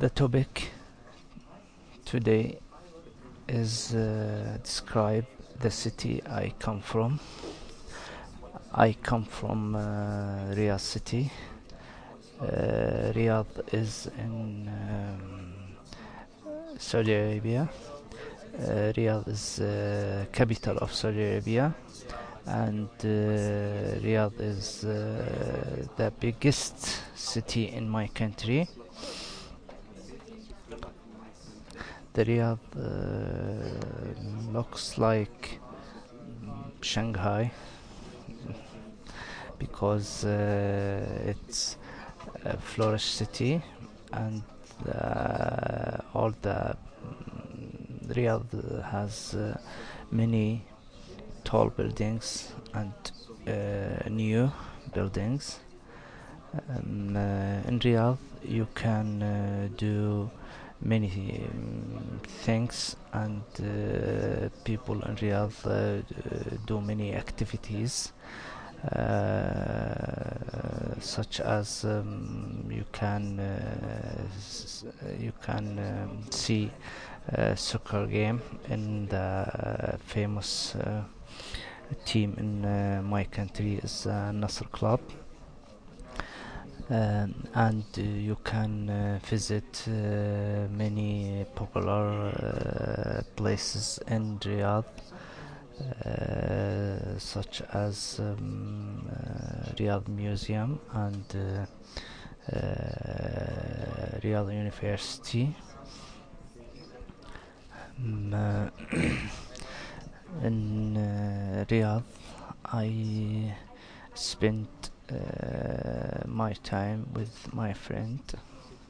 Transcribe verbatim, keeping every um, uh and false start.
The topic today is uh, describe the city I come from. I come from uh, Riyadh city. Uh, Riyadh is in um, Saudi Arabia. Uh, Riyadh is uh, capital of Saudi Arabia, and uh, Riyadh is uh, the biggest city in my country. The Riyadh uh, looks like Shanghai because uh, it's a flourish city, and uh, all the mm, Riyadh has uh, many tall buildings and uh, new buildings. Um, uh, in Riyadh, you can uh, do many um, things, and uh, people in Riyadh uh, d- do many activities, uh, such as um, you can uh, s- you can um, see a soccer game in the uh, famous uh, team in uh, my country is uh, Nasr Club. Um, and uh, you can uh, visit uh, many popular uh, places in Riyadh, uh, such as um, uh, Riyadh Museum and uh, uh, Riyadh University. Um, uh, in uh, Riyadh, I spent uh, my time with my friend